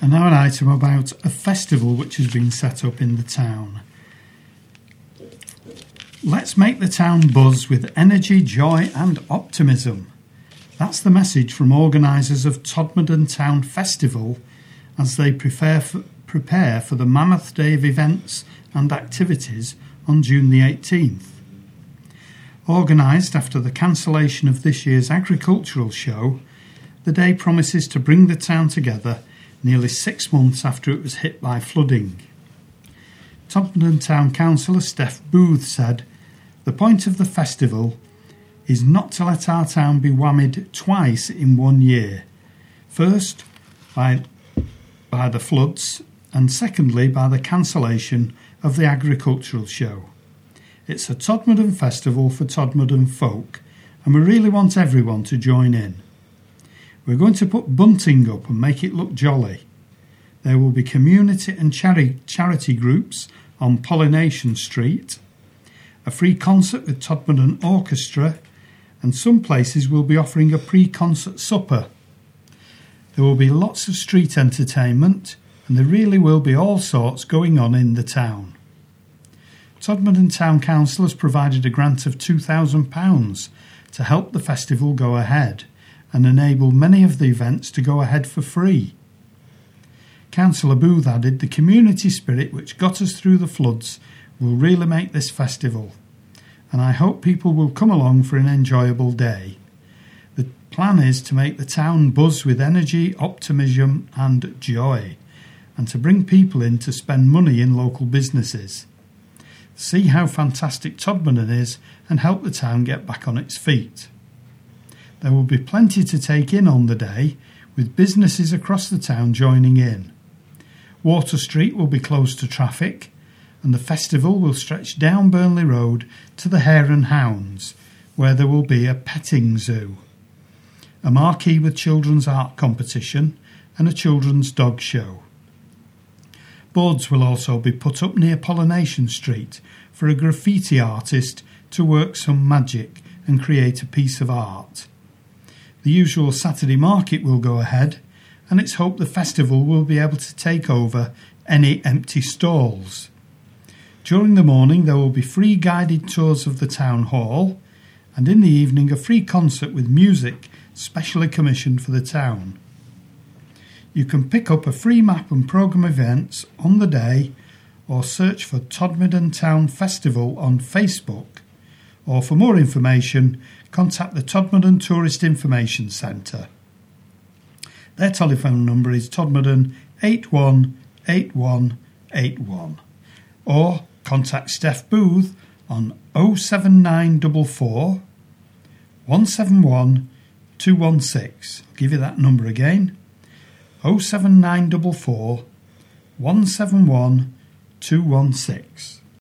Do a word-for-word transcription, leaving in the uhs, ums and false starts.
And now an item about a festival which has been set up in the town. Let's make the town buzz with energy, joy and optimism. That's the message from organisers of Todmorden Town Festival as they prepare for, prepare for the mammoth day of events and activities on June the eighteenth. Organised after the cancellation of this year's agricultural show, the day promises to bring the town together nearly six months after it was hit by flooding. Todmorden Town Councillor Steph Booth said, "The point of the festival is not to let our town be whammied twice in one year. First, by, by the floods, and secondly, by the cancellation of the agricultural show. It's a Todmorden festival for Todmorden folk, and we really want everyone to join in. We're going to put bunting up and make it look jolly. There will be community and chari- charity groups on Pollination Street, a free concert with Todmorden Orchestra, and some places will be offering a pre-concert supper. There will be lots of street entertainment, and there really will be all sorts going on in the town." Todmorden Town Council has provided a grant of two thousand pounds to help the festival go ahead and enable many of the events to go ahead for free. Councillor Booth added, "The community spirit which got us through the floods will really make this festival, and I hope people will come along for an enjoyable day. The plan is to make the town buzz with energy, optimism and joy, and to bring people in to spend money in local businesses. See how fantastic Todmorden is and help the town get back on its feet. There will be plenty to take in on the day, with businesses across the town joining in. Water Street will be closed to traffic, and the festival will stretch down Burnley Road to the Hare and Hounds, where there will be a petting zoo, a marquee with children's art competition and a children's dog show. Boards will also be put up near Pollination Street for a graffiti artist to work some magic and create a piece of art. The usual Saturday market will go ahead, and it's hoped the festival will be able to take over any empty stalls. During the morning there will be free guided tours of the town hall, and in the evening a free concert with music specially commissioned for the town. You can pick up a free map and programme events on the day, or search for Todmorden Town Festival on Facebook, or for more information contact the Todmorden Tourist Information Centre. Their telephone number is Todmorden eight one eight one eight one, or contact Steph Booth on oh seven nine four four, one seven one, two one six. I'll give you that number again, oh seven nine four four, one seven one, two one six.